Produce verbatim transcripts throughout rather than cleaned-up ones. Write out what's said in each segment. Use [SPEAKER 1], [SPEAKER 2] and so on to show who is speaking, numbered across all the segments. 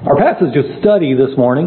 [SPEAKER 1] Our passage of study this morning,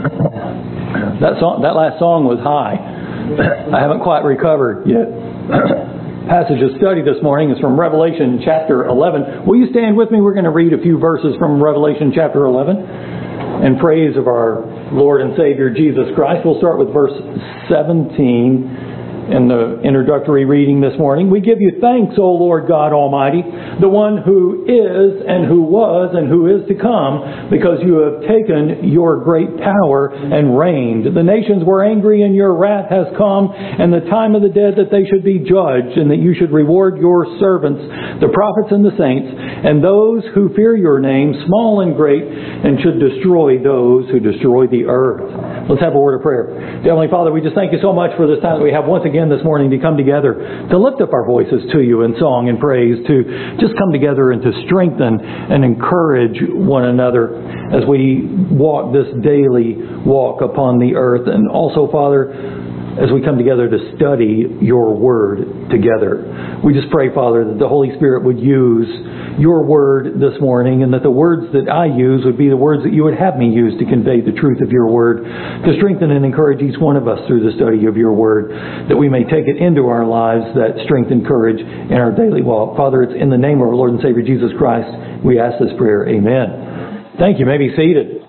[SPEAKER 1] that song, that last song was high. I haven't quite recovered yet. Passage of study this morning is from Revelation chapter eleven. Will you stand with me? We're going to read a few verses from Revelation chapter eleven in praise of our Lord and Savior Jesus Christ. We'll start with verse seventeen. In the introductory reading this morning. We give you thanks, O Lord God Almighty, the one who is and who was and who is to come, because you have taken your great power and reigned. The nations were angry and your wrath has come, and the time of the dead that they should be judged, and that you should reward your servants, the prophets and the saints, and those who fear your name, small and great, and should destroy those who destroy the earth. Let's have a word of prayer. Dear Heavenly Father, we just thank you so much for this time that we have once again this morning to come together, to lift up our voices to you in song and praise, to just come together and to strengthen and encourage one another as we walk this daily walk upon the earth. And also, Father, as we come together to study your word together. We just pray, Father, that the Holy Spirit would use your word this morning, and that the words that I use would be the words that you would have me use to convey the truth of your word, to strengthen and encourage each one of us through the study of your word, that we may take it into our lives, that strength and courage in our daily walk. Father, it's in the name of our Lord and Savior Jesus Christ we ask this prayer. Amen. Thank you. You may be seated.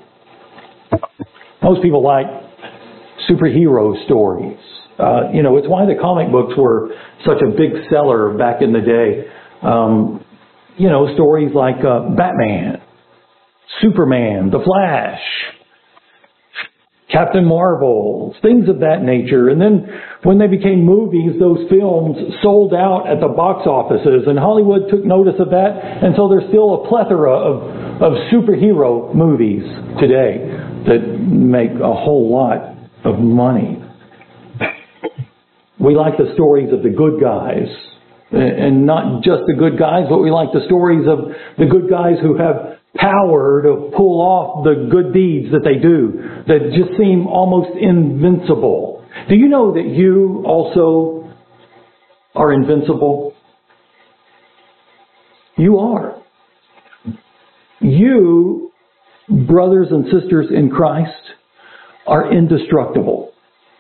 [SPEAKER 1] Most people like superhero stories. Uh, you know, it's why the comic books were such a big seller back in the day. Um, you know, stories like uh, Batman, Superman, The Flash, Captain Marvel, things of that nature. And then when they became movies, those films sold out at the box offices, and Hollywood took notice of that. And so there's still a plethora of, of superhero movies today that make a whole lot of money. We like the stories of the good guys, and not just the good guys, but we like the stories of the good guys who have power to pull off the good deeds that they do, that just seem almost invincible. Do you know that you also are invincible? You are. You, brothers and sisters in Christ, are indestructible.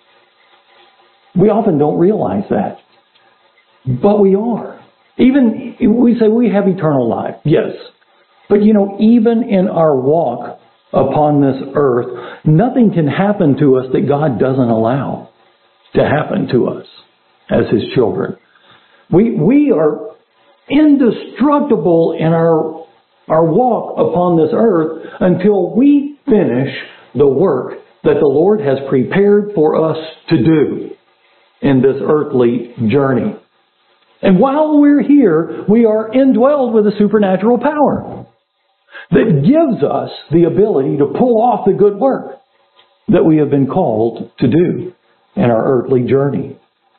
[SPEAKER 1] We often don't realize that. But we are. Even, we say we have eternal life. Yes. But you know, even in our walk upon this earth, nothing can happen to us that God doesn't allow to happen to us as His children. We, we are indestructible in our, our walk upon this earth until we finish the work that the Lord has prepared for us to do in this earthly journey. And while we're here, we are indwelled with a supernatural power that gives us the ability to pull off the good work that we have been called to do in our earthly journey.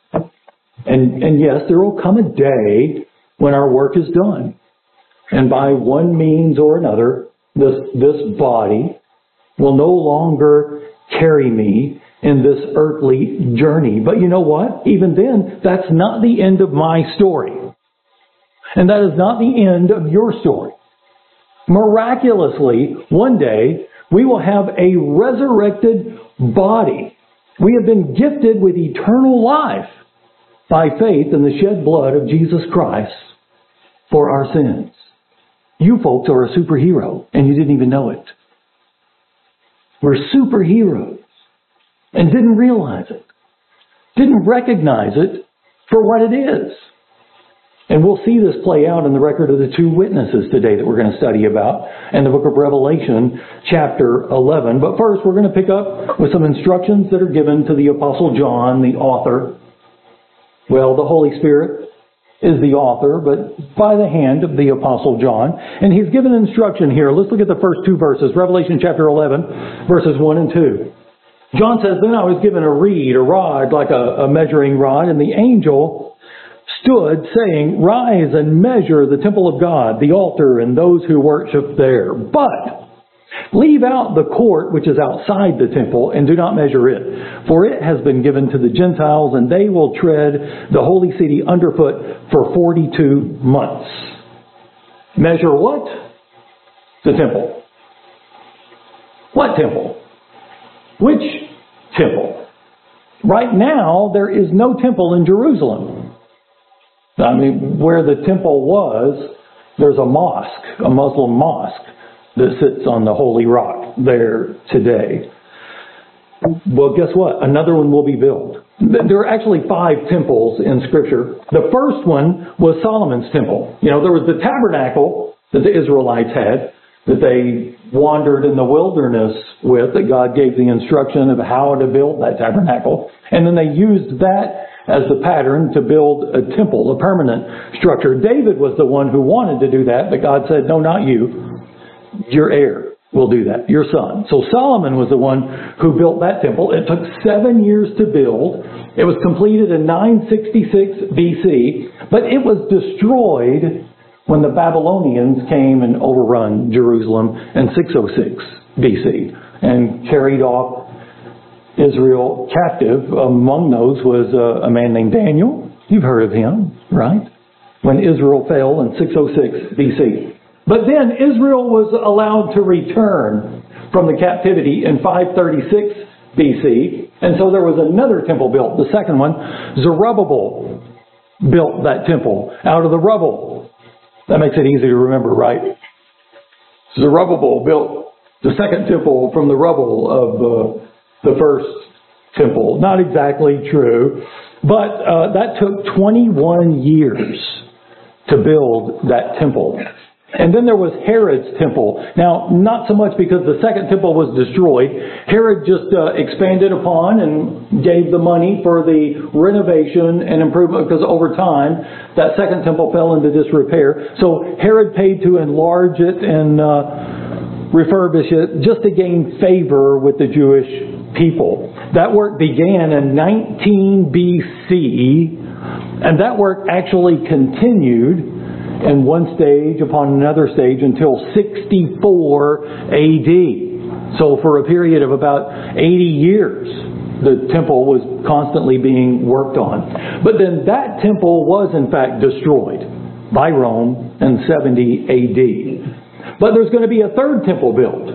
[SPEAKER 1] And, and yes, there will come a day when our work is done. And by one means or another, this, this body will no longer carry me in this earthly journey. But you know what? Even then, that's not the end of my story. And that is not the end of your story. Miraculously, one day, we will have a resurrected body. We have been gifted with eternal life by faith in the shed blood of Jesus Christ for our sins. You folks are a superhero, and you didn't even know it. We're superheroes. And didn't realize it. Didn't recognize it for what it is. And we'll see this play out in the record of the two witnesses today that we're going to study about in the book of Revelation, chapter eleven. But first, we're going to pick up with some instructions that are given to the Apostle John, the author. Well, the Holy Spirit is the author, but by the hand of the Apostle John. And he's given instruction here. Let's look at the first two verses. Revelation chapter eleven, verses one and two. John says, "Then I was given a reed, a rod, like a, a measuring rod, and the angel stood, saying, 'Rise and measure the temple of God, the altar, and those who worship there. But leave out the court which is outside the temple, and do not measure it. For it has been given to the Gentiles, and they will tread the holy city underfoot for forty-two months.'" Measure what? The temple. What temple? Which temple? Right now, there is no temple in Jerusalem. I mean, where the temple was, there's a mosque, a Muslim mosque, that sits on the holy rock there today. Well, guess what? Another one will be built. There are actually five temples in Scripture. The first one was Solomon's temple. You know, there was the tabernacle that the Israelites had, that they wandered in the wilderness with, that God gave the instruction of how to build that tabernacle. And then they used that as the pattern to build a temple, a permanent structure. David was the one who wanted to do that, but God said, no, not you. Your heir will do that, your son. So Solomon was the one who built that temple. It took seven years to build. It was completed in nine sixty-six B C, but it was destroyed when the Babylonians came and overrun Jerusalem in six oh six B C and carried off Israel captive. Among those was a, a man named Daniel. You've heard of him, right? When Israel fell in six oh six B C. But then Israel was allowed to return from the captivity in five thirty-six B C. And so there was another temple built. The second one, Zerubbabel built that temple out of the rubble. That makes it easy to remember, right? Zerubbabel built the second temple from the rubble of uh, the first temple. Not exactly true, but uh, that took twenty-one years to build that temple. And then there was Herod's temple. Now, not so much because the second temple was destroyed. Herod just uh, expanded upon and gave the money for the renovation and improvement, because over time that second temple fell into disrepair. So Herod paid to enlarge it and uh, refurbish it just to gain favor with the Jewish people. That work began in nineteen B C, and that work actually continued in one stage upon another stage until sixty-four A D. So for a period of about eighty years, the temple was constantly being worked on. But then that temple was in fact destroyed by Rome in seventy A D. But there's going to be a third temple built.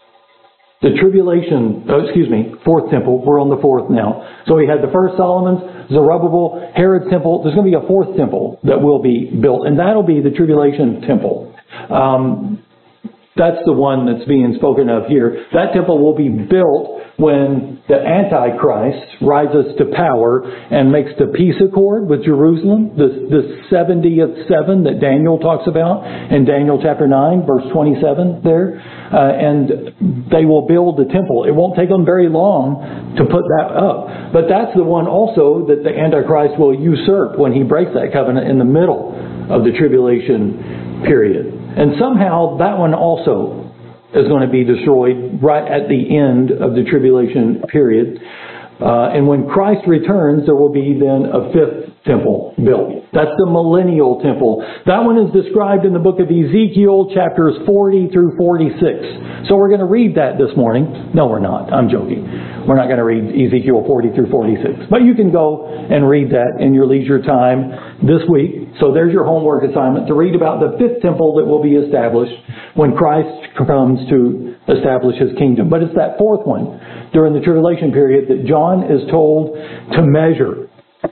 [SPEAKER 1] The tribulation, oh, excuse me, fourth temple. We're on the fourth now. So we had the first Solomon's, Zerubbabel, Herod's temple. There's going to be a fourth temple that will be built, and that'll be the tribulation temple. Um, that's the one that's being spoken of here. That temple will be built when the Antichrist rises to power and makes the peace accord with Jerusalem, the, the seventieth seven that Daniel talks about in Daniel chapter nine, verse twenty-seven there. Uh, and they will build the temple. It won't take them very long to put that up. But that's the one also that the Antichrist will usurp when he breaks that covenant in the middle of the tribulation period. And somehow that one also is going to be destroyed right at the end of the tribulation period. Uh, and when Christ returns, there will be then a fifth temple built. That's the millennial temple. That one is described in the book of Ezekiel, chapters forty through forty-six. So we're going to read that this morning. No, we're not. I'm joking. We're not going to read Ezekiel forty through forty-six. But you can go and read that in your leisure time this week. So there's your homework assignment, to read about the fifth temple that will be established when Christ comes to establish His kingdom. But it's that fourth one during the tribulation period that John is told to measure.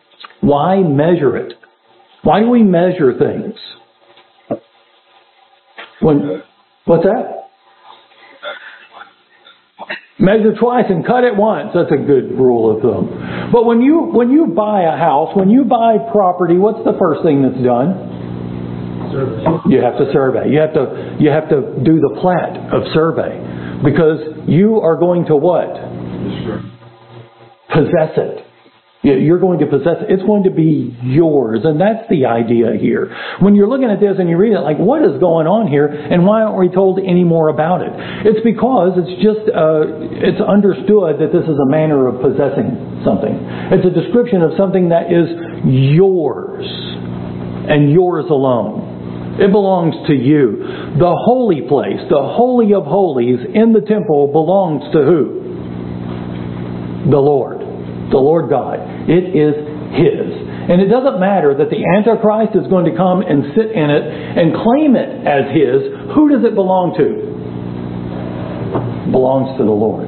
[SPEAKER 1] Why measure it? Why do we measure things? When, what's that? Measure twice and cut it once. That's a good rule of thumb. But when you when you buy a house, when you buy property, what's the first thing that's done? Survey. You have to survey. You have to you have to do the plat of survey, because you are going to what? Possess it. You're going to possess it. It's going to be yours. And that's the idea here. When you're looking at this and you read it, like, what is going on here? And why aren't we told any more about it? It's because it's just, uh, it's understood that this is a manner of possessing something. It's a description of something that is yours and yours alone. It belongs to you. The holy place, the Holy of Holies in the temple belongs to who? The Lord. The Lord God. It is His. And it doesn't matter that the Antichrist is going to come and sit in it and claim it as His. Who does it belong to? belongs to the Lord.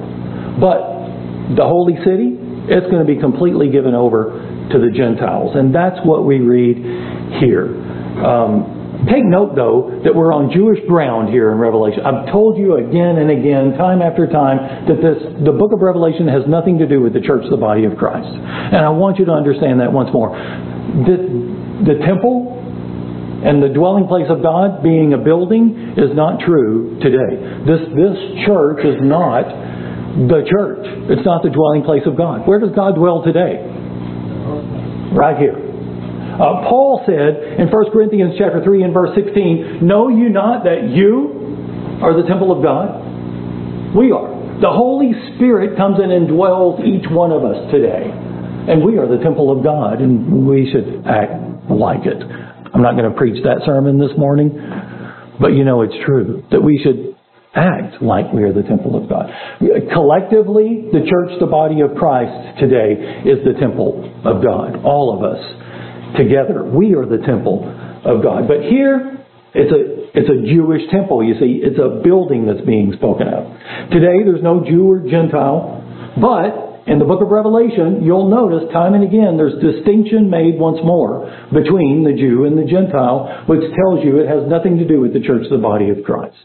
[SPEAKER 1] But the holy city, it's going to be completely given over to the Gentiles. And that's what we read here. Um, Take note, though, that we're on Jewish ground here in Revelation. I've told you again and again, time after time, that this the book of Revelation has nothing to do with the church, the body of Christ. And I want you to understand that once more. The, the temple and the dwelling place of God being a building is not true today. This, this church is not the church. It's not the dwelling place of God. Where does God dwell today? Right here. Uh, Paul said in First Corinthians chapter three and verse sixteen, "Know you not that you are the temple of God?" We are. The Holy Spirit comes in and dwells each one of us today. And we are the temple of God, and we should act like it. I'm not going to preach that sermon this morning, but you know it's true that we should act like we are the temple of God. Collectively, the church, the body of Christ today, is the temple of God. All of us. Together, we are the temple of God. But here, it's a it's a Jewish temple, you see. It's a building that's being spoken of. Today, there's no Jew or Gentile. But in the book of Revelation, you'll notice time and again, there's distinction made once more between the Jew and the Gentile, which tells you it has nothing to do with the church, the body of Christ.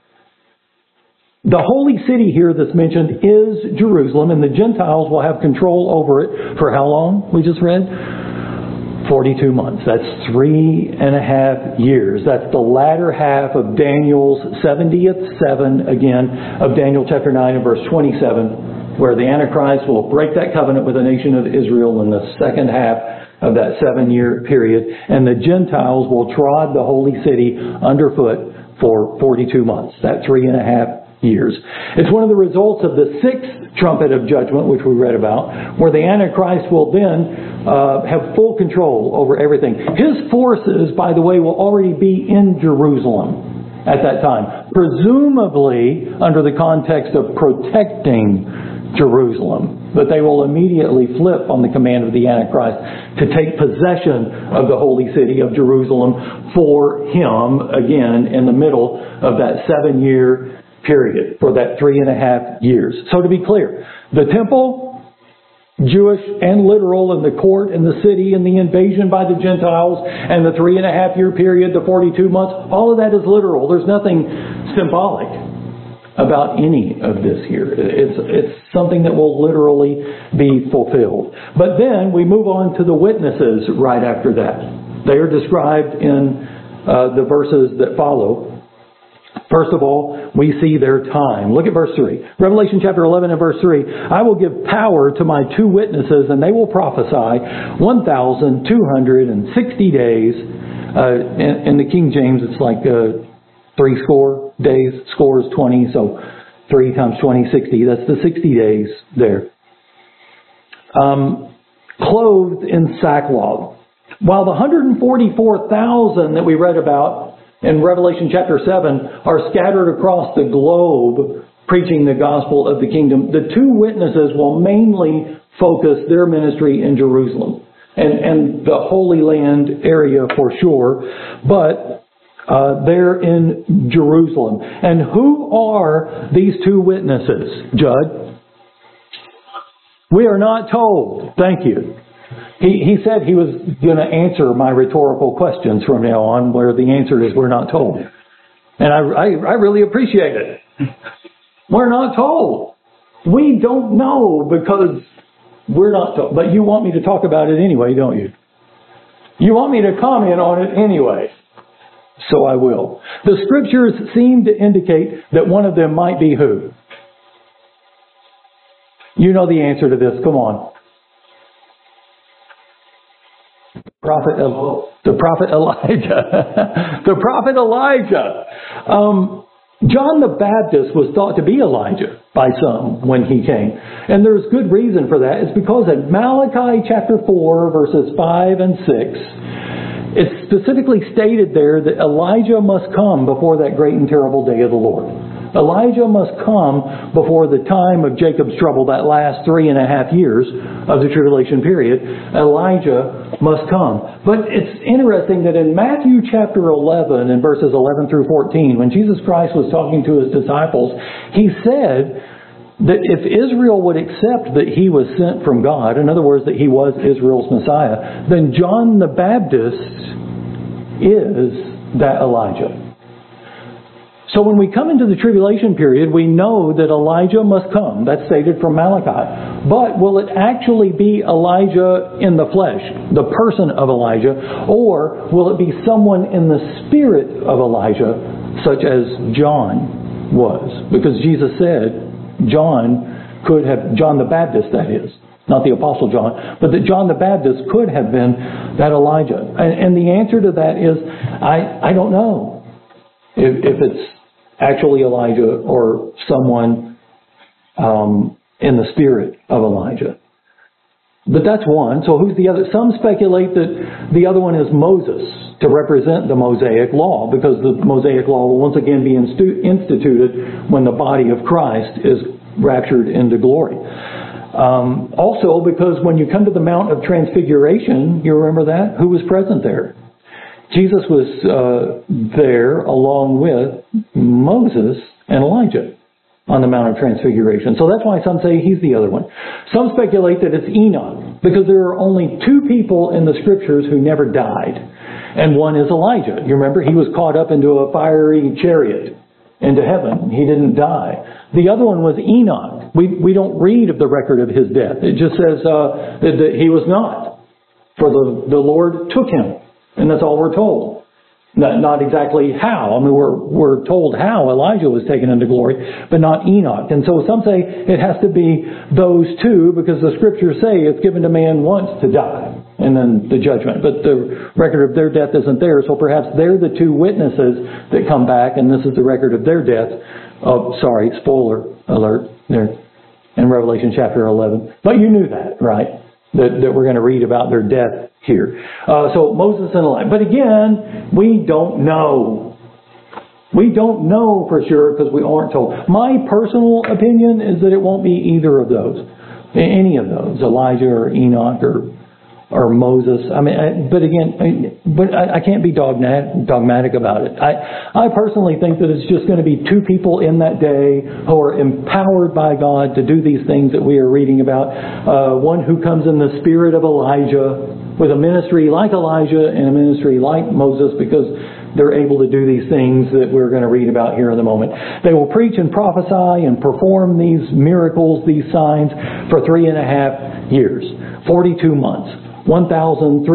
[SPEAKER 1] The holy city here that's mentioned is Jerusalem, and the Gentiles will have control over it for how long? We just read forty-two months. That's three and a half years. That's the latter half of Daniel's seventieth seven, again, of Daniel chapter nine and verse twenty-seven, where the Antichrist will break that covenant with the nation of Israel in the second half of that seven-year period, and the Gentiles will trod the holy city underfoot for forty-two months. That three and a half years. It's one of the results of the sixth trumpet of judgment, which we read about, where the Antichrist will then uh, have full control over everything. His forces, by the way, will already be in Jerusalem at that time, presumably under the context of protecting Jerusalem. But they will immediately flip on the command of the Antichrist to take possession of the holy city of Jerusalem for him, again, in the middle of that seven-year period, for that three and a half years. So to be clear, the temple, Jewish and literal, and the court and the city and the invasion by the Gentiles and the three and a half year period, the forty-two months, all of that is literal. There's nothing symbolic about any of this here. It's, it's something that will literally be fulfilled. But then we move on to the witnesses right after that. They are described in uh, the verses that follow. First of all, we see their time. Look at verse three. Revelation chapter eleven and verse three. "I will give power to my two witnesses, and they will prophesy one thousand two hundred sixty days." Uh, in, in the King James, it's like uh, three score days. Score is twenty, so three times twenty, sixty. That's the sixty days there. Um, clothed in sackcloth. While the one hundred forty-four thousand that we read about in Revelation chapter seven are scattered across the globe preaching the gospel of the kingdom, the two witnesses will mainly focus their ministry in Jerusalem and, and the Holy Land area for sure, but uh, they're in Jerusalem. And who are these two witnesses, Judd? We are not told. Thank you. He, he said he was going to answer my rhetorical questions from now on, where the answer is we're not told. And I, I, I really appreciate it. We're not told. We don't know because we're not told. But you want me to talk about it anyway, don't you? You want me to comment on it anyway. So I will. The scriptures seem to indicate that one of them might be who? You know the answer to this. Come on. Prophet, the prophet Elijah. The prophet Elijah. Um, John the Baptist was thought to be Elijah by some when he came. And there's good reason for that. It's because in Malachi chapter four, verses five and six, it's specifically stated there that Elijah must come before that great and terrible day of the Lord. Elijah must come before the time of Jacob's trouble, that last three and a half years of the tribulation period. Elijah must come. But it's interesting that in Matthew chapter eleven and verses eleven through fourteen, when Jesus Christ was talking to His disciples, He said that if Israel would accept that He was sent from God, in other words, that He was Israel's Messiah, then John the Baptist is that Elijah. So when we come into the tribulation period, we know that Elijah must come. That's stated from Malachi. But will it actually be Elijah in the flesh, the person of Elijah, or will it be someone in the spirit of Elijah, such as John was? Because Jesus said John could have, John the Baptist that is, not the Apostle John, but that John the Baptist could have been that Elijah. And, and the answer to that is, I, I don't know if, if it's actually Elijah or someone um, in the spirit of Elijah. But that's one. So who's the other? Some speculate that the other one is Moses, to represent the Mosaic Law, because the Mosaic Law will once again be instu- instituted when the body of Christ is raptured into glory. Um, also, because when you come to the Mount of Transfiguration, you remember that? Who was present there? Jesus was uh, there along with Moses and Elijah on the Mount of Transfiguration. So that's why some say he's the other one. Some speculate that it's Enoch, because there are only two people in the Scriptures who never died. And one is Elijah. You remember, he was caught up into a fiery chariot into heaven. He didn't die. The other one was Enoch. We we don't read of the record of his death. It just says uh, that, that he was not. For the, the Lord took him. And that's all we're told. Not, not exactly how. I mean, we're, we're told how Elijah was taken into glory, but not Enoch. And so some say it has to be those two, because the Scriptures say it's given to man once to die, and then the judgment. But the record of their death isn't there, so perhaps they're the two witnesses that come back, and this is the record of their death. Oh, sorry, spoiler alert there in Revelation chapter eleven. But you knew that, right? That, that we're going to read about their death here. Uh, so Moses and Elijah. But again, we don't know. We don't know for sure because we aren't told. My personal opinion is that it won't be either of those. Any of those. Elijah or Enoch or or Moses. I mean, I, but again, I, but I, I can't be dogmatic, dogmatic about it. I, I personally think that it's just going to be two people in that day who are empowered by God to do these things that we are reading about. Uh, one who comes in the spirit of Elijah with a ministry like Elijah and a ministry like Moses, because they're able to do these things that we're going to read about here in a moment. They will preach and prophesy and perform these miracles, these signs, for three and a half years. forty-two months. one thousand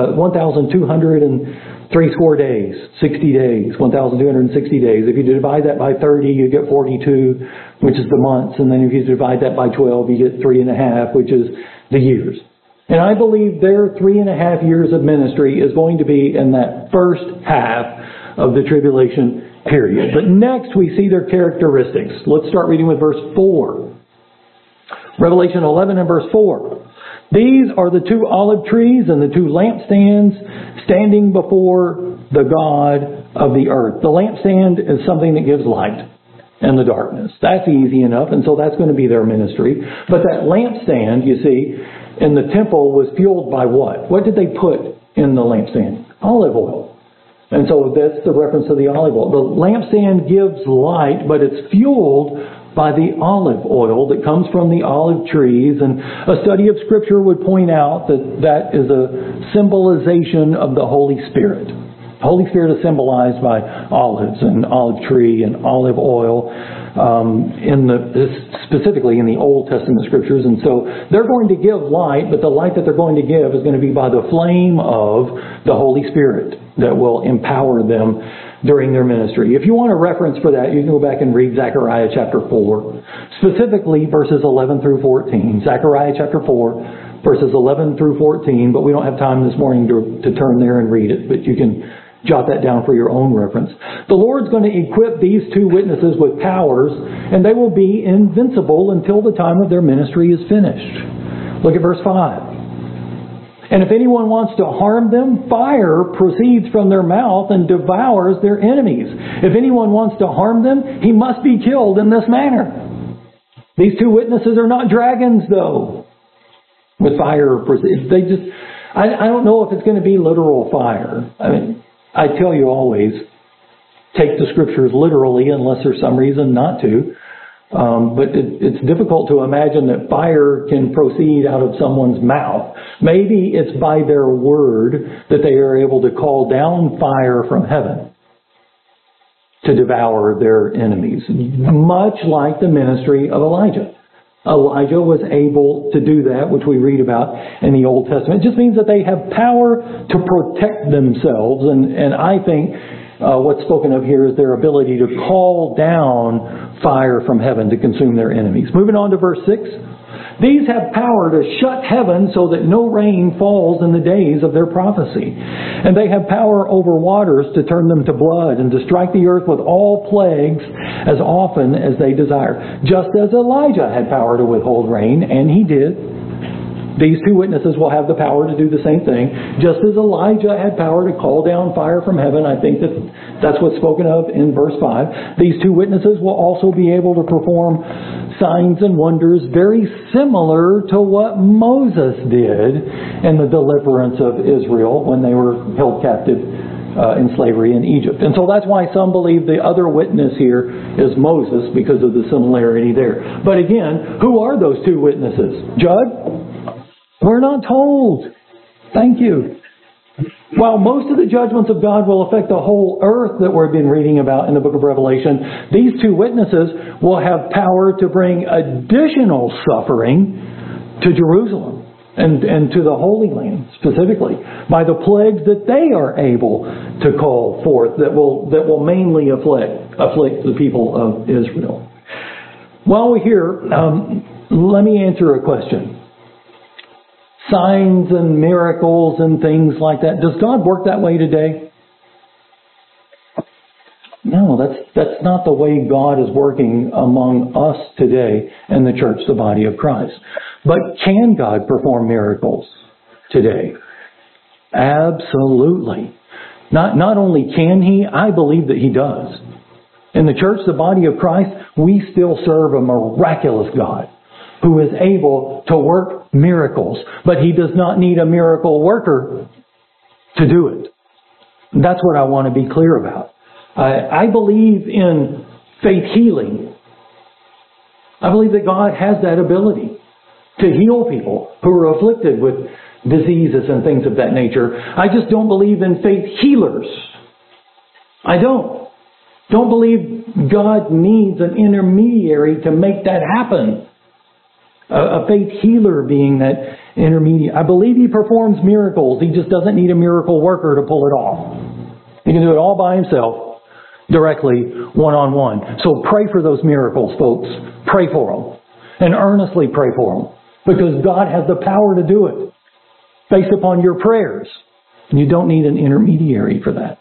[SPEAKER 1] two hundred three score days. sixty days. one thousand two hundred sixty days. If you divide that by thirty, you get forty-two, which is the months. And then if you divide that by twelve, you get three and a half, which is the years. And I believe their three and a half years of ministry is going to be in that first half of the tribulation period. But next we see their characteristics. Let's start reading with verse four. Revelation eleven and verse four. These are the two olive trees and the two lampstands standing before the God of the earth. The lampstand is something that gives light in the darkness. That's easy enough, and so that's going to be their ministry. But that lampstand, you see, in the temple was fueled by what? What did they put in the lampstand? Olive oil. And so that's the reference to the olive oil. The lampstand gives light, but it's fueled by the olive oil that comes from the olive trees. And a study of Scripture would point out that that is a symbolization of the Holy Spirit. The Holy Spirit is symbolized by olives and olive tree and olive oil, um, in the specifically in the Old Testament Scriptures. And so they're going to give light, but the light that they're going to give is going to be by the flame of the Holy Spirit that will empower them during their ministry. If you want a reference for that, you can go back and read Zechariah chapter four, specifically verses eleven through fourteen. Zechariah chapter four, verses eleven through fourteen, but we don't have time this morning to, to turn there and read it, but you can jot that down for your own reference. The Lord's going to equip these two witnesses with powers, and they will be invincible until the time of their ministry is finished. Look at verse five. And if anyone wants to harm them, fire proceeds from their mouth and devours their enemies. If anyone wants to harm them, he must be killed in this manner. These two witnesses are not dragons, though. With fire proceeds. They just, I, I don't know if it's going to be literal fire. I mean, I tell you always, take the scriptures literally unless there's some reason not to. Um, but it, it's difficult to imagine that fire can proceed out of someone's mouth. Maybe it's by their word that they are able to call down fire from heaven to devour their enemies. Much like the ministry of Elijah. Elijah was able to do that, which we read about in the Old Testament. It just means that they have power to protect themselves. And, and I think Uh, what's spoken of here is their ability to call down fire from heaven to consume their enemies. Moving on to verse six. These have power to shut heaven so that no rain falls in the days of their prophecy. And they have power over waters to turn them to blood and to strike the earth with all plagues as often as they desire. Just as Elijah had power to withhold rain, and he did. These two witnesses will have the power to do the same thing. Just as Elijah had power to call down fire from heaven, I think that that's what's spoken of in verse five. These two witnesses will also be able to perform signs and wonders very similar to what Moses did in the deliverance of Israel when they were held captive uh, in slavery in Egypt. And so that's why some believe the other witness here is Moses because of the similarity there. But again, who are those two witnesses? Judd? We're not told. Thank you. While most of the judgments of God will affect the whole earth that we've been reading about in the book of Revelation, these two witnesses will have power to bring additional suffering to Jerusalem and, and to the Holy Land specifically by the plagues that they are able to call forth that will, that will mainly afflict, afflict the people of Israel. While we're here, um, let me answer a question. Signs and miracles and things like that. Does God work that way today? No, that's that's not the way God is working among us today in the church, the body of Christ. But can God perform miracles today? Absolutely. Not not only can He, I believe that He does. In the church, the body of Christ, we still serve a miraculous God who is able to work miracles. But He does not need a miracle worker to do it. That's what I want to be clear about. I, I believe in faith healing. I believe that God has that ability to heal people who are afflicted with diseases and things of that nature. I just don't believe in faith healers. I don't. Don't believe God needs an intermediary to make that happen. A faith healer being that intermediate. I believe He performs miracles. He just doesn't need a miracle worker to pull it off. He can do it all by Himself, directly, one-on-one. So pray for those miracles, folks. Pray for them. And earnestly pray for them. Because God has the power to do it. Based upon your prayers. And you don't need an intermediary for that.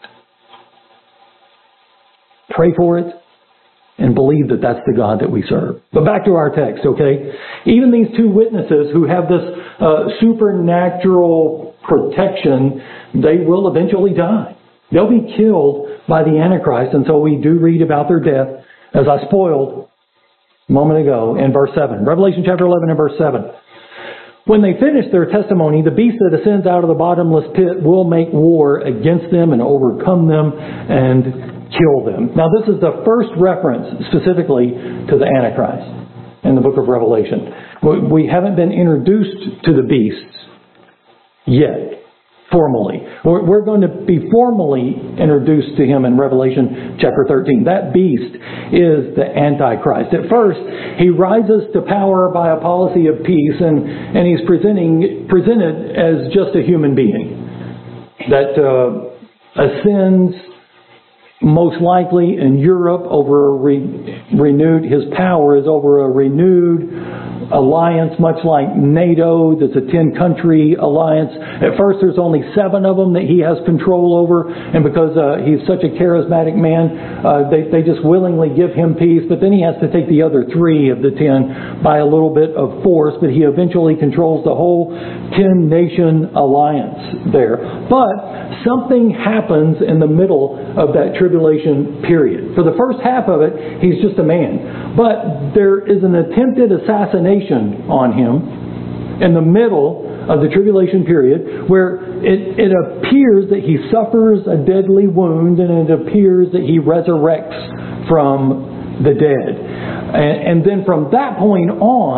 [SPEAKER 1] Pray for it. And believe that that's the God that we serve. But back to our text, okay? Even these two witnesses who have this uh, supernatural protection, they will eventually die. They'll be killed by the Antichrist. And so we do read about their death, as I spoiled a moment ago in verse seven. Revelation chapter eleven and verse seven. When they finish their testimony, the beast that ascends out of the bottomless pit will make war against them and overcome them and kill them. Now this is the first reference specifically to the Antichrist in the book of Revelation. We haven't been introduced to the beasts yet, formally. We're going to be formally introduced to him in Revelation chapter thirteen. That beast is the Antichrist. At first, he rises to power by a policy of peace, and, and he's presenting presented as just a human being that uh, ascends most likely in Europe over a re- renewed, his power is over a renewed alliance, much like NATO. There's a ten-country alliance. At first, there's only seven of them that he has control over, and because uh, he's such a charismatic man, uh, they, they just willingly give him peace, but then he has to take the other three of the ten by a little bit of force, but he eventually controls the whole ten-nation alliance there. But something happens in the middle of that tribulation period. For the first half of it, he's just a man. But there is an attempted assassination on him in the middle of the tribulation period, where it, it appears that he suffers a deadly wound, and it appears that he resurrects from the dead. And, and then from that point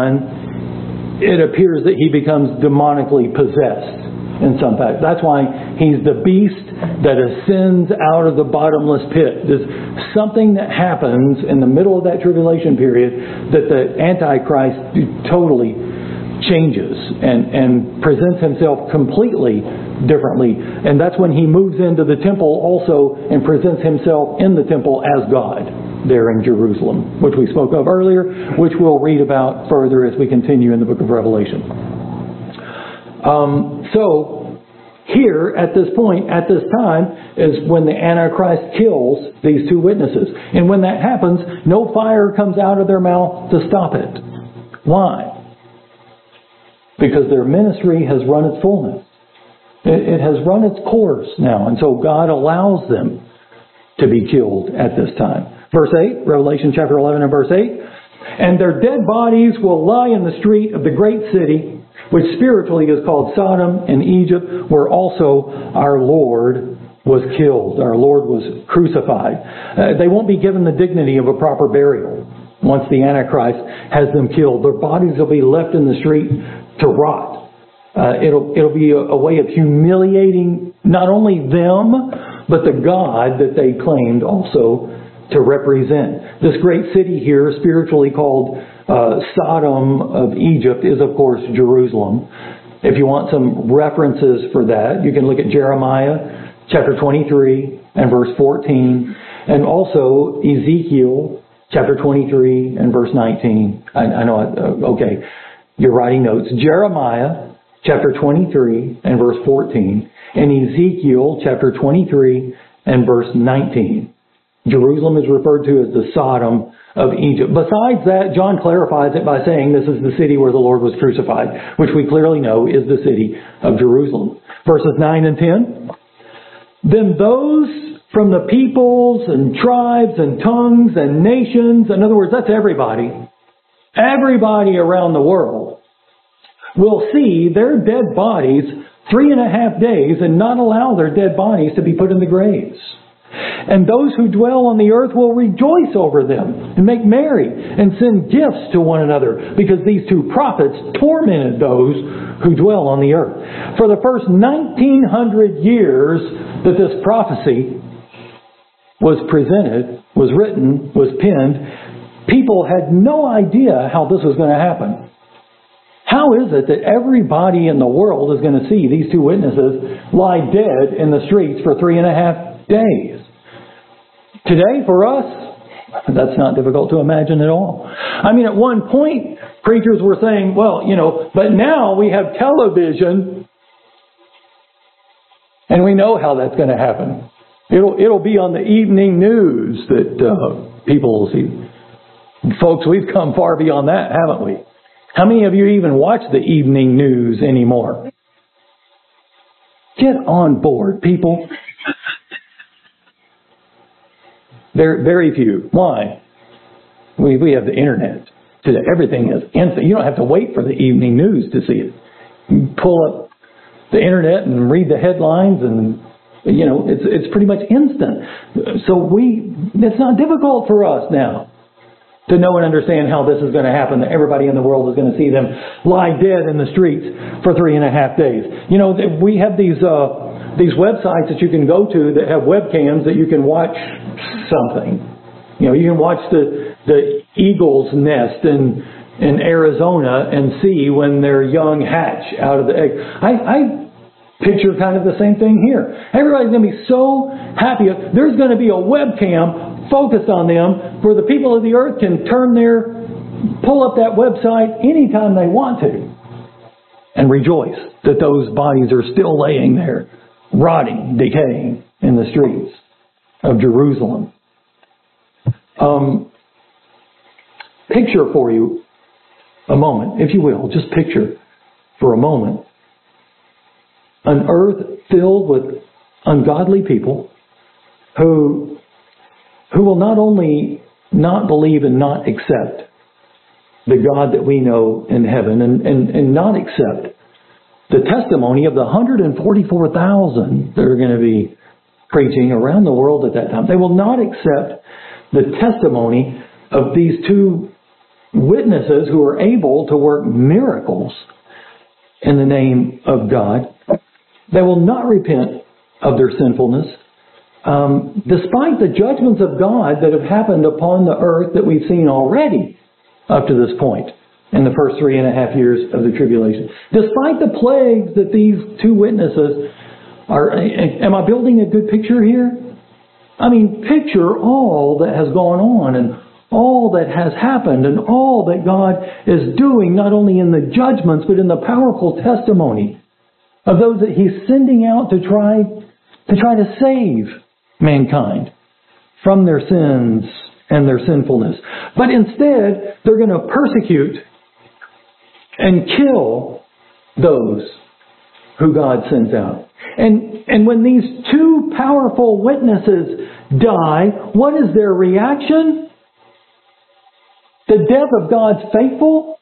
[SPEAKER 1] on, it appears that he becomes demonically possessed in some fact. That's why he's the beast that ascends out of the bottomless pit. There's something that happens in the middle of that tribulation period that the Antichrist totally changes and, and presents himself completely differently. And that's when he moves into the temple also and presents himself in the temple as God there in Jerusalem, which we spoke of earlier, which we'll read about further as we continue in the book of Revelation. Um, so, here, at this point, at this time, is when the Antichrist kills these two witnesses. And when that happens, no fire comes out of their mouth to stop it. Why? Because their ministry has run its fullness. It, it has run its course now. And so God allows them to be killed at this time. Verse eight, Revelation chapter eleven and verse eight. And their dead bodies will lie in the street of the great city, which spiritually is called Sodom and Egypt, where also our Lord was killed. Our Lord was crucified. Uh, they won't be given the dignity of a proper burial once the Antichrist has them killed. Their bodies will be left in the street to rot. Uh, it'll, it'll be a, a way of humiliating not only them, but the God that they claimed also to represent. This great city here, spiritually called Uh, Sodom of Egypt, is of course Jerusalem. If you want some references for that, you can look at Jeremiah chapter twenty-three and verse fourteen, and also Ezekiel chapter twenty-three and verse nineteen. I, I know, uh, okay, you're writing notes. Jeremiah chapter twenty-three and verse fourteen, and Ezekiel chapter twenty-three and verse nineteen. Jerusalem is referred to as the Sodom of Egypt. Besides that, John clarifies it by saying this is the city where the Lord was crucified, which we clearly know is the city of Jerusalem. Verses nine and ten. Then those from the peoples and tribes and tongues and nations, in other words, that's everybody, everybody around the world, will see their dead bodies three and a half days and not allow their dead bodies to be put in the graves. And those who dwell on the earth will rejoice over them and make merry and send gifts to one another, because these two prophets tormented those who dwell on the earth. For the first nineteen hundred years that this prophecy was presented, was written, was penned, people had no idea how this was going to happen. How is it that everybody in the world is going to see these two witnesses lie dead in the streets for three and a half days? Today, for us, that's not difficult to imagine at all. I mean, at one point, preachers were saying, well, you know, but now we have television, and we know how that's going to happen. It'll, it'll be on the evening news that uh, people will see. Folks, we've come far beyond that, haven't we? How many of you even watch the evening news anymore? Get on board, people. Very, very few. Why? We we have the internet today. Everything is instant. You don't have to wait for the evening news to see it. You pull up the internet and read the headlines, and you know it's it's pretty much instant. So we it's not difficult for us now to know and understand how this is going to happen. That everybody in the world is going to see them lie dead in the streets for three and a half days. You know, we have these uh, these websites that you can go to that have webcams that you can watch something. You know, you can watch the the eagle's nest in in Arizona and see when their young hatch out of the egg. I, I picture kind of the same thing here. Everybody's going to be so happy. There's going to be a webcam focused on them where the people of the earth can turn their pull up that website anytime they want to and rejoice that those bodies are still laying there, rotting, decaying in the streets of Jerusalem. Um, picture for you a moment, if you will, just picture for a moment an earth filled with ungodly people who who will not only not believe and not accept the God that we know in heaven and, and, and not accept the testimony of the one hundred forty-four thousand that are going to be preaching around the world at that time. They will not accept the testimony of these two witnesses who are able to work miracles in the name of God. They will not repent of their sinfulness. Um, despite the judgments of God that have happened upon the earth that we've seen already up to this point in the first three and a half years of the tribulation. Despite the plagues that these two witnesses are... Am I building a good picture here? I mean, picture all that has gone on and all that has happened and all that God is doing, not only in the judgments, but in the powerful testimony of those that He's sending out to try to try to save mankind from their sins and their sinfulness. But instead, they're going to persecute and kill those who God sends out. And, and when these two powerful witnesses die, what is their reaction? The death of God's faithful?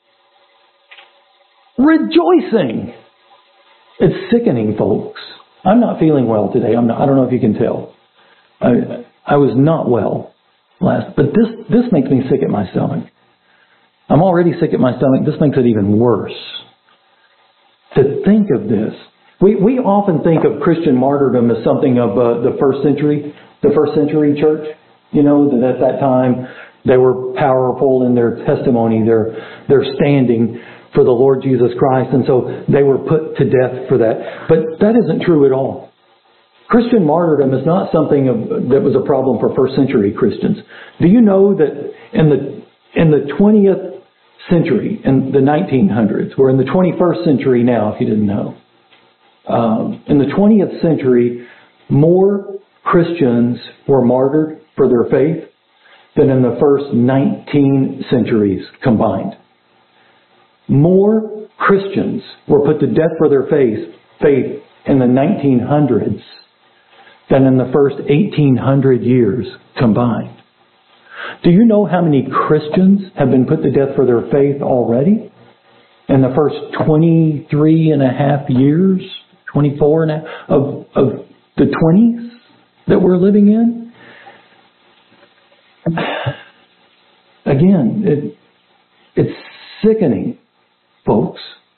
[SPEAKER 1] Rejoicing. It's sickening, folks. I'm not feeling well today. I'm not, I don't know if you can tell. I, I was not well last, but this, this makes me sick at my stomach. I'm already sick at my stomach. This makes it even worse. To think of this. We, we often think of Christian martyrdom as something of uh, the first century, the first century church. You know, that at that time they were powerful in their testimony, their, their standing for the Lord Jesus Christ, and so they were put to death for that. But that isn't true at all. Christian martyrdom is not something of, that was a problem for first century Christians. Do you know that in the in the twentieth century, in the nineteen hundreds, we're in the twenty-first century now, if you didn't know. Um, in the twentieth century, more Christians were martyred for their faith than in the first nineteen centuries combined. More Christians were put to death for their faith, faith in the nineteen hundreds than in the first eighteen hundred years combined. Do you know how many Christians have been put to death for their faith already in the first twenty-three and a half years, twenty-four and a half of, of the twenties that we're living in? Again, it, it's sickening, folks.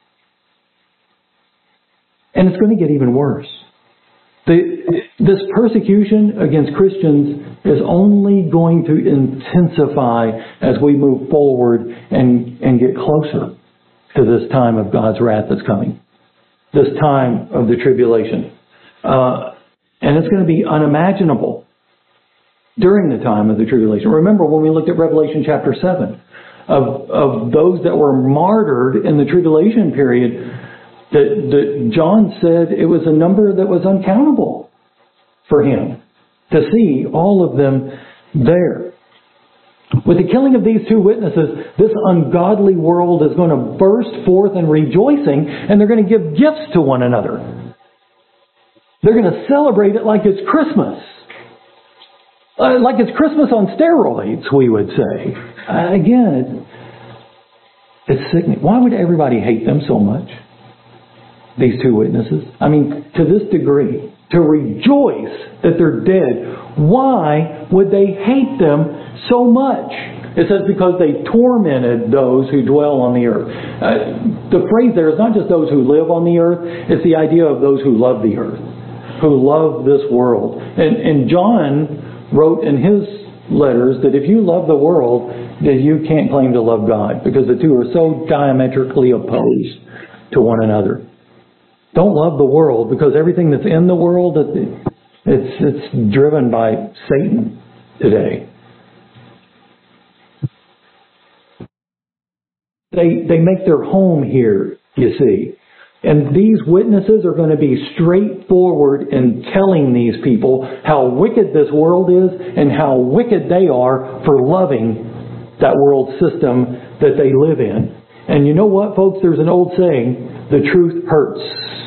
[SPEAKER 1] And it's going to get even worse. The, this persecution against Christians is only going to intensify as we move forward and, and get closer to this time of God's wrath that's coming. This time of the tribulation. Uh, and it's going to be unimaginable during the time of the tribulation. Remember when we looked at Revelation chapter seven, of, of those that were martyred in the tribulation period, that, that John said it was a number that was uncountable for him to see all of them there. With the killing of these two witnesses, this ungodly world is going to burst forth in rejoicing, and they're going to give gifts to one another. They're going to celebrate it like it's Christmas. Uh, like it's Christmas on steroids, we would say. Uh, again, it, it's sickening. Why would everybody hate them so much? These two witnesses. I mean, to this degree, to rejoice that they're dead. Why would they hate them so much? It says because they tormented those who dwell on the earth. Uh, the phrase there is not just those who live on the earth. It's the idea of those who love the earth, who love this world. And, and John wrote in his letters that if you love the world, that you can't claim to love God, because the two are so diametrically opposed to one another. Don't love the world, because everything that's in the world, it's it's driven by Satan today. They, they make their home here, you see. And these witnesses are going to be straightforward in telling these people how wicked this world is and how wicked they are for loving that world system that they live in. And you know what, folks? There's an old saying, the truth hurts.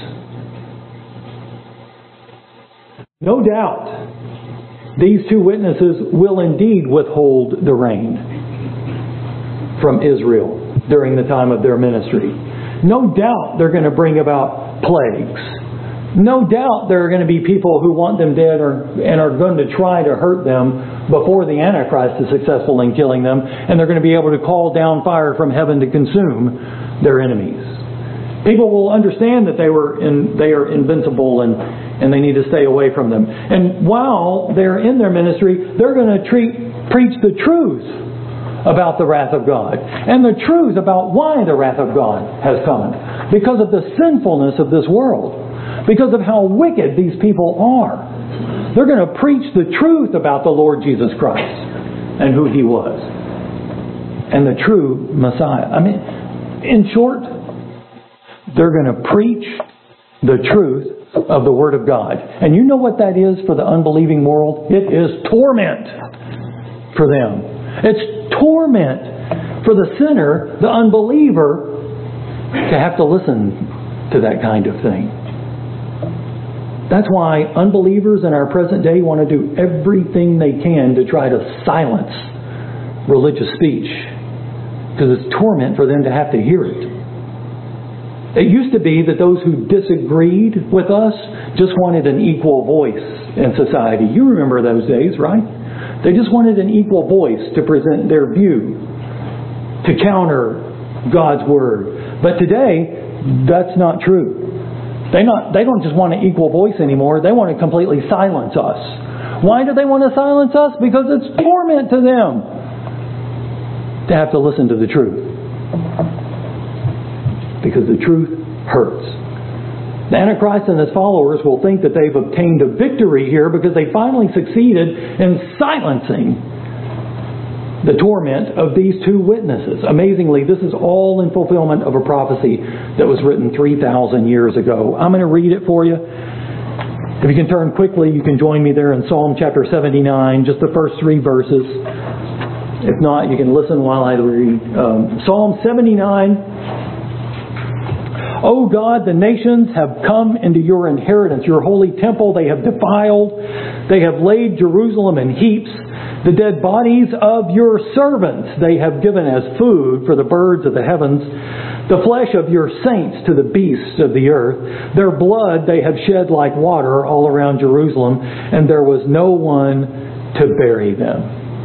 [SPEAKER 1] No doubt, these two witnesses will indeed withhold the rain from Israel during the time of their ministry. No doubt they're going to bring about plagues. No doubt there are going to be people who want them dead or, and are going to try to hurt them before the Antichrist is successful in killing them. And they're going to be able to call down fire from heaven to consume their enemies. People will understand that they were in, they are invincible and, and they need to stay away from them. And while they're in their ministry, they're going to treat, preach the truth about the wrath of God. And the truth about why the wrath of God has come. Because of the sinfulness of this world. Because of how wicked these people are. They're going to preach the truth about the Lord Jesus Christ and who He was. And the true Messiah. I mean, in short, they're going to preach the truth of the Word of God. And you know what that is for the unbelieving world? It is torment for them. It's torment for the sinner, the unbeliever, to have to listen to that kind of thing. That's why unbelievers in our present day want to do everything they can to try to silence religious speech. Because it's torment for them to have to hear it. It used to be that those who disagreed with us just wanted an equal voice in society. You remember those days, right? They just wanted an equal voice to present their view, to counter God's Word. But today, that's not true. They not they don't just want an equal voice anymore. They want to completely silence us. Why do they want to silence us? Because it's torment to them to have to listen to the truth. Because the truth hurts. The Antichrist and his followers will think that they've obtained a victory here because they finally succeeded in silencing the torment of these two witnesses. Amazingly, this is all in fulfillment of a prophecy that was written three thousand years ago. I'm going to read it for you. If you can turn quickly, you can join me there in Psalm chapter seventy-nine, just the first three verses. If not, you can listen while I read. Um, Psalm seventy-nine. O God, the nations have come into your inheritance, your holy temple they have defiled. They have laid Jerusalem in heaps. The dead bodies of your servants they have given as food for the birds of the heavens. The flesh of your saints to the beasts of the earth. Their blood they have shed like water all around Jerusalem, and there was no one to bury them.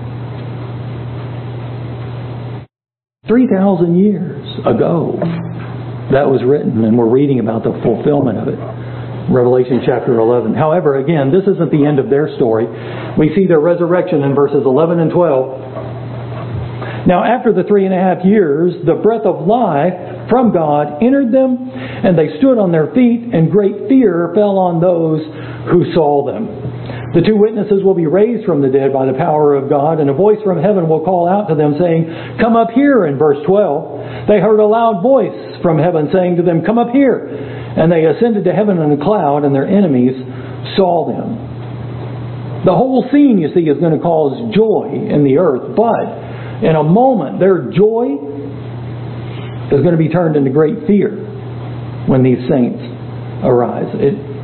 [SPEAKER 1] Three thousand years ago. That was written, and we're reading about the fulfillment of it. Revelation chapter eleven. However, again, this isn't the end of their story. We see their resurrection in verses eleven and twelve. Now, after the three and a half years, the breath of life from God entered them, and they stood on their feet, and great fear fell on those who saw them. The two witnesses will be raised from the dead by the power of God, and a voice from heaven will call out to them, saying, "Come up here," in verse twelve. They heard a loud voice from heaven saying to them, "Come up here." And they ascended to heaven in a cloud, and their enemies saw them. The whole scene, you see, is going to cause joy in the earth, but in a moment, their joy is going to be turned into great fear when these saints arise. It,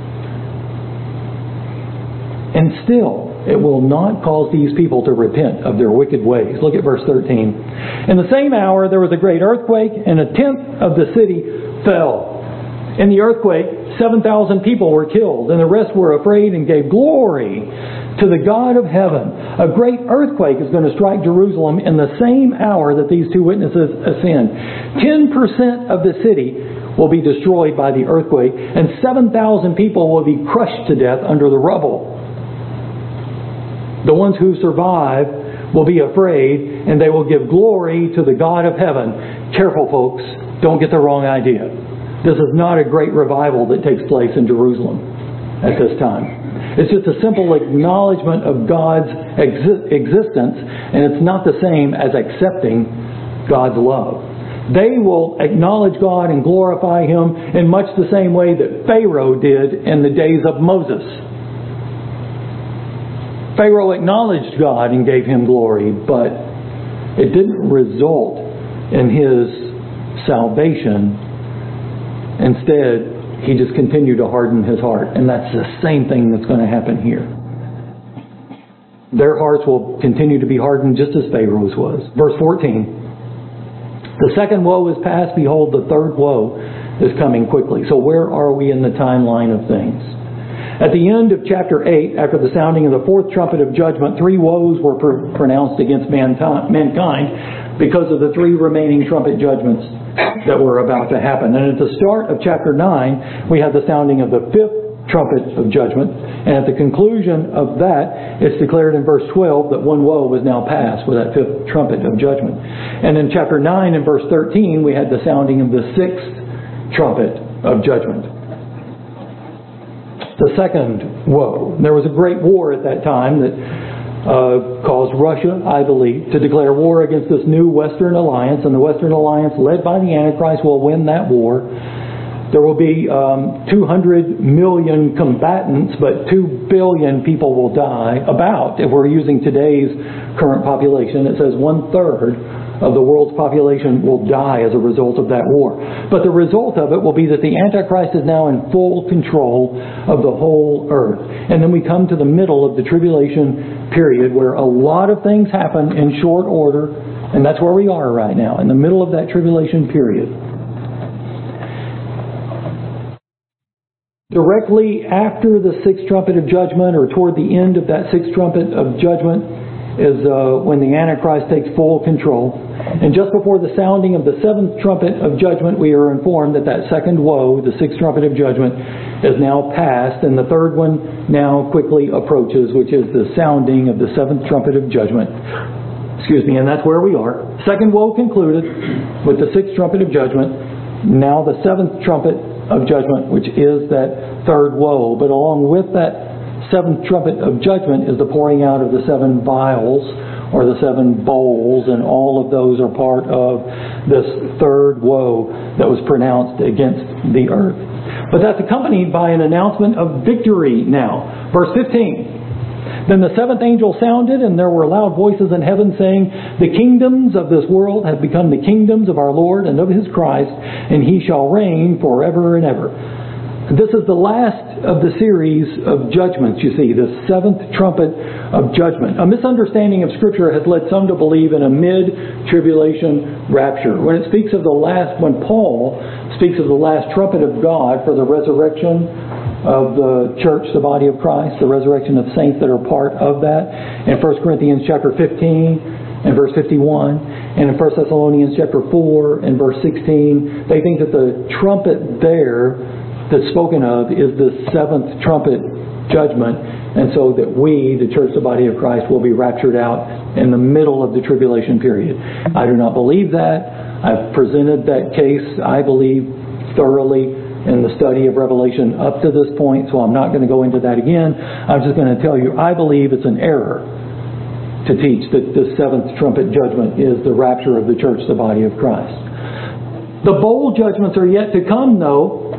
[SPEAKER 1] And still, it will not cause these people to repent of their wicked ways. Look at verse thirteen. In the same hour there was a great earthquake, and a tenth of the city fell. In the earthquake, seven thousand people were killed, and the rest were afraid and gave glory to the God of heaven. A great earthquake is going to strike Jerusalem in the same hour that these two witnesses ascend. Ten percent of the city will be destroyed by the earthquake, and seven thousand people will be crushed to death under the rubble. The ones who survive will be afraid, and they will give glory to the God of heaven. Careful, folks. Don't get the wrong idea. This is not a great revival that takes place in Jerusalem at this time. It's just a simple acknowledgement of God's exi- existence, and it's not the same as accepting God's love. They will acknowledge God and glorify Him in much the same way that Pharaoh did in the days of Moses. Pharaoh acknowledged God and gave Him glory, but it didn't result in his salvation. Instead, he just continued to harden his heart. And that's the same thing that's going to happen here. Their hearts will continue to be hardened just as Pharaoh's was. Verse fourteen. The second woe is past. Behold, the third woe is coming quickly. So where are we in the timeline of things? At the end of chapter eight, after the sounding of the fourth trumpet of judgment, three woes were pr- pronounced against mankind because of the three remaining trumpet judgments that were about to happen. And at the start of chapter nine, we had the sounding of the fifth trumpet of judgment. And at the conclusion of that, it's declared in verse twelve that one woe was now past with that fifth trumpet of judgment. And in chapter nine and verse thirteen, we had the sounding of the sixth trumpet of judgment. The second woe. There was a great war at that time that uh, caused Russia, I believe, to declare war against this new Western alliance. And the Western alliance, led by the Antichrist, will win that war. There will be um, two hundred million combatants, but two billion people will die. About, if we're using today's current population, it says one-third of the world's population will die as a result of that war. But the result of it will be that the Antichrist is now in full control of the whole earth. And then we come to the middle of the tribulation period where a lot of things happen in short order. And that's where we are right now, in the middle of that tribulation period. Directly after the sixth trumpet of judgment, or toward the end of that sixth trumpet of judgment, is uh, when the Antichrist takes full control. And just before the sounding of the seventh trumpet of judgment, we are informed that that second woe, the sixth trumpet of judgment, is now past, and the third one now quickly approaches, which is the sounding of the seventh trumpet of judgment. Excuse me, and that's where we are. Second woe concluded with the sixth trumpet of judgment. Now the seventh trumpet of judgment, which is that third woe. But along with that seventh trumpet of judgment is the pouring out of the seven vials, or the seven bowls, and all of those are part of this third woe that was pronounced against the earth. But that's accompanied by an announcement of victory now. Verse fifteen. Then the seventh angel sounded, and there were loud voices in heaven saying, the kingdoms of this world have become the kingdoms of our Lord and of His Christ, and He shall reign forever and ever. This is the last of the series of judgments, you see, the seventh trumpet of judgment. A misunderstanding of Scripture has led some to believe in a mid-tribulation rapture. When it speaks of the last, when Paul speaks of the last trumpet of God for the resurrection of the church, the body of Christ, the resurrection of saints that are part of that, in First Corinthians chapter fifteen and verse fifty-one, and in First Thessalonians chapter four and verse sixteen, they think that the trumpet there that's spoken of is the seventh trumpet judgment, and so that we, the church, the body of Christ, will be raptured out in the middle of the tribulation period. I do not believe that. I've presented that case, I believe, thoroughly in the study of Revelation up to this point, so I'm not going to go into that again. I'm just going to tell you, I believe it's an error to teach that the seventh trumpet judgment is the rapture of the church, the body of Christ. The bowl judgments are yet to come, though.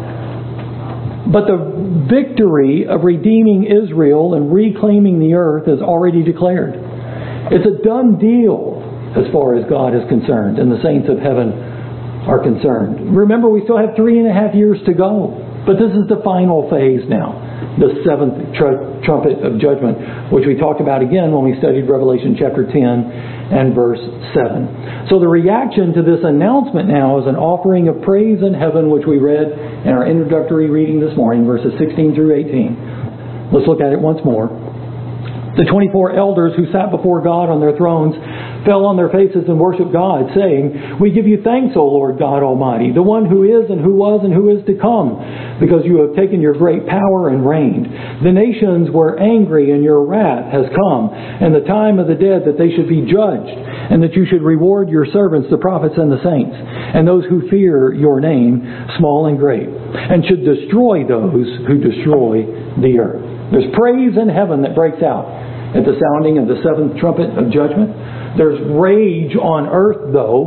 [SPEAKER 1] But the victory of redeeming Israel and reclaiming the earth is already declared. It's a done deal as far as God is concerned and the saints of heaven are concerned. Remember, we still have three and a half years to go. But this is the final phase now. The seventh tr- trumpet of judgment, which we talked about again when we studied Revelation chapter ten and verse seven. So the reaction to this announcement now is an offering of praise in heaven, which we read in our introductory reading this morning, verses sixteen through eighteen. Let's look at it once more. The twenty-four elders who sat before God on their thrones fell on their faces and worshiped God, saying, we give you thanks, O Lord God Almighty, the one who is and who was and who is to come, because you have taken your great power and reigned. The nations were angry, and your wrath has come, and the time of the dead that they should be judged, and that you should reward your servants, the prophets and the saints, and those who fear your name, small and great, and should destroy those who destroy the earth. There's praise in heaven that breaks out at the sounding of the seventh trumpet of judgment. There's rage on earth, though,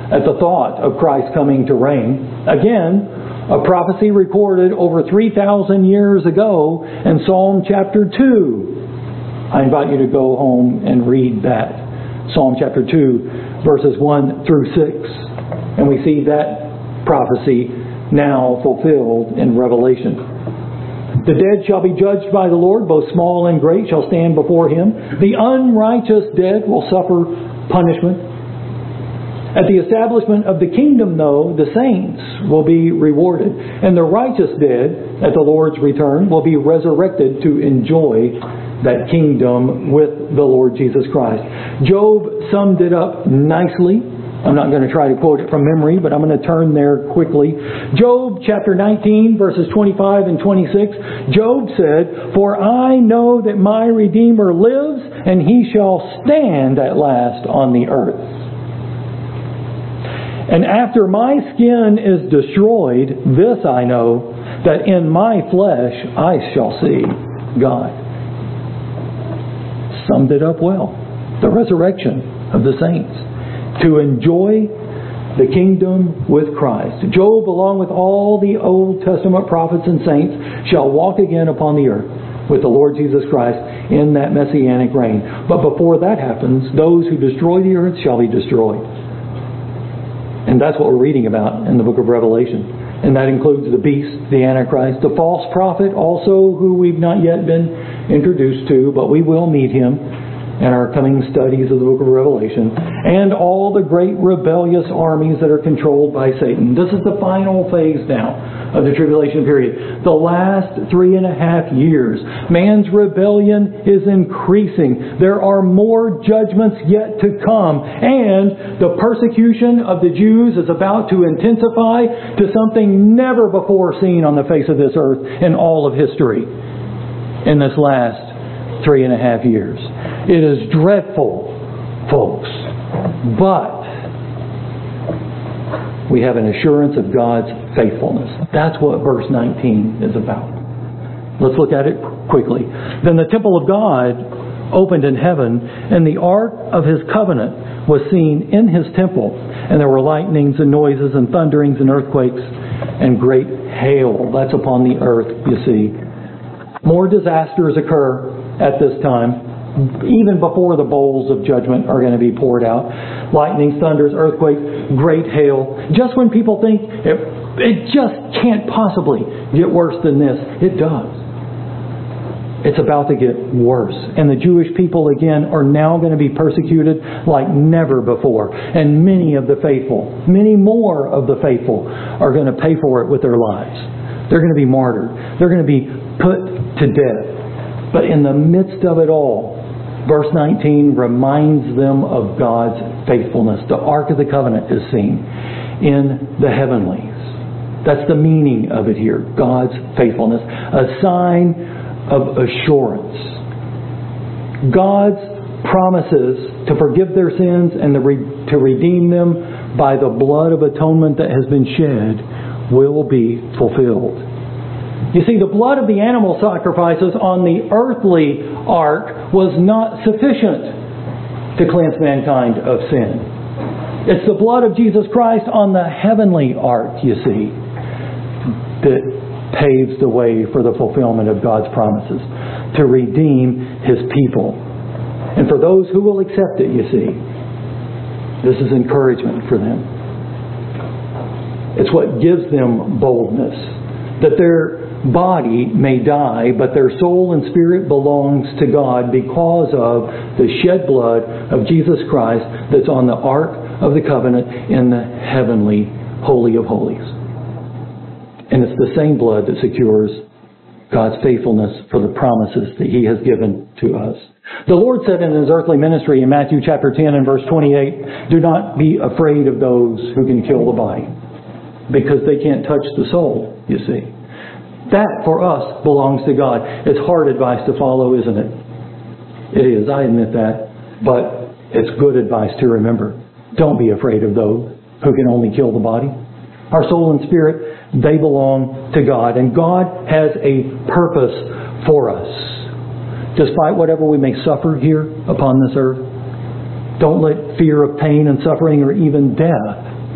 [SPEAKER 1] at the thought of Christ coming to reign. Again, a prophecy recorded over three thousand years ago in Psalm chapter two. I invite you to go home and read that. Psalm chapter two, verses one through six. And we see that prophecy now fulfilled in Revelation. The dead shall be judged by the Lord, both small and great shall stand before Him. The unrighteous dead will suffer punishment. At the establishment of the kingdom, though, the saints will be rewarded. And the righteous dead, at the Lord's return, will be resurrected to enjoy that kingdom with the Lord Jesus Christ. Job summed it up nicely. I'm not going to try to quote it from memory, but I'm going to turn there quickly. Job chapter nineteen, verses twenty-five and twenty-six. Job said, "For I know that my Redeemer lives, and He shall stand at last on the earth. And after my skin is destroyed, this I know, that in my flesh I shall see God." Summed it up well. The resurrection of the saints. To enjoy the kingdom with Christ. Job, along with all the Old Testament prophets and saints, shall walk again upon the earth with the Lord Jesus Christ in that messianic reign. But before that happens, those who destroy the earth shall be destroyed. And that's what we're reading about in the book of Revelation. And that includes the beast, the Antichrist, the false prophet also, who we've not yet been introduced to, but we will meet him in our coming studies of the book of Revelation, and all the great rebellious armies that are controlled by Satan. This is the final phase now of the tribulation period. The last three and a half years. Man's rebellion is increasing. There are more judgments yet to come. And the persecution of the Jews is about to intensify to something never before seen on the face of this earth in all of history in this last three and a half years. It is dreadful, folks. But we have an assurance of God's faithfulness. That's what verse nineteen is about. Let's look at it quickly. Then the temple of God opened in heaven, and the ark of His covenant was seen in His temple. And there were lightnings and noises and thunderings and earthquakes and great hail. That's upon the earth, you see. More disasters occur at this time, even before the bowls of judgment are going to be poured out. Lightnings, thunders, earthquakes, great hail. Just when people think it, it just can't possibly get worse than this, it does. It's about to get worse. And the Jewish people, again, are now going to be persecuted like never before. And many of the faithful, many more of the faithful, are going to pay for it with their lives. They're going to be martyred. They're going to be put to death. But in the midst of it all, verse nineteen reminds them of God's faithfulness. The Ark of the Covenant is seen in the heavenlies. That's the meaning of it here. God's faithfulness. A sign of assurance. God's promises to forgive their sins and to redeem them by the blood of atonement that has been shed will be fulfilled. You see, the blood of the animal sacrifices on the earthly ark was not sufficient to cleanse mankind of sin. It's the blood of Jesus Christ on the heavenly ark, you see, that paves the way for the fulfillment of God's promises to redeem His people. And for those who will accept it, you see, this is encouragement for them. It's what gives them boldness, that their body may die, but their soul and spirit belongs to God because of the shed blood of Jesus Christ that's on the Ark of the Covenant in the heavenly Holy of Holies. And it's the same blood that secures God's faithfulness for the promises that He has given to us. The Lord said in His earthly ministry in Matthew chapter ten and verse twenty-eight, "Do not be afraid of those who can kill the body, because they can't touch the soul," you see. That, for us, belongs to God. It's hard advice to follow, isn't it? It is, I admit that. But it's good advice to remember. Don't be afraid of those who can only kill the body. Our soul and spirit, they belong to God. And God has a purpose for us. Despite whatever we may suffer here upon this earth, don't let fear of pain and suffering or even death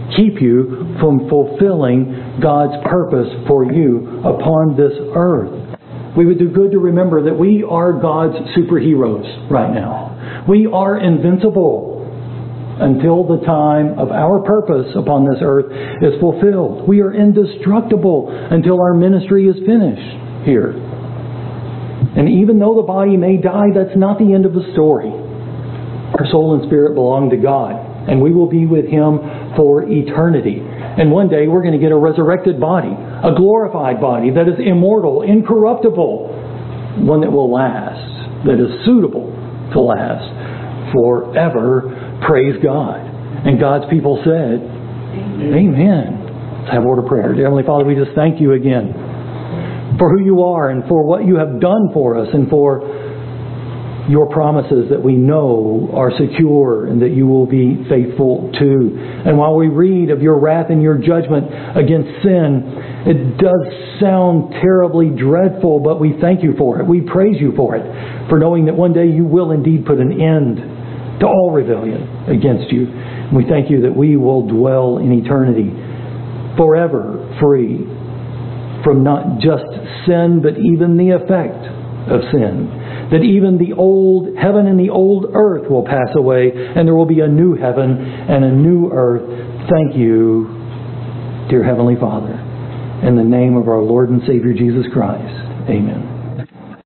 [SPEAKER 1] keep you from fulfilling God's purpose for you upon this earth. We would do good to remember that we are God's superheroes right now. We are invincible until the time of our purpose upon this earth is fulfilled. We are indestructible until our ministry is finished here. And even though the body may die, that's not the end of the story. Our soul and spirit belong to God, and we will be with Him for eternity. And one day we're going to get a resurrected body, a glorified body that is immortal, incorruptible, one that will last, that is suitable to last forever. Praise God. And God's people said, Amen. Let's have a word of prayer. Dear Heavenly Father, we just thank You again for who You are and for what You have done for us and for Your promises that we know are secure and that You will be faithful to. And while we read of Your wrath and Your judgment against sin, it does sound terribly dreadful, but we thank You for it. We praise You for it, for knowing that one day You will indeed put an end to all rebellion against You. And we thank You that we will dwell in eternity forever free from not just sin, but even the effect of sin. That even the old heaven and the old earth will pass away, and there will be a new heaven and a new earth. Thank You, dear Heavenly Father. In the name of our Lord and Savior Jesus Christ. Amen.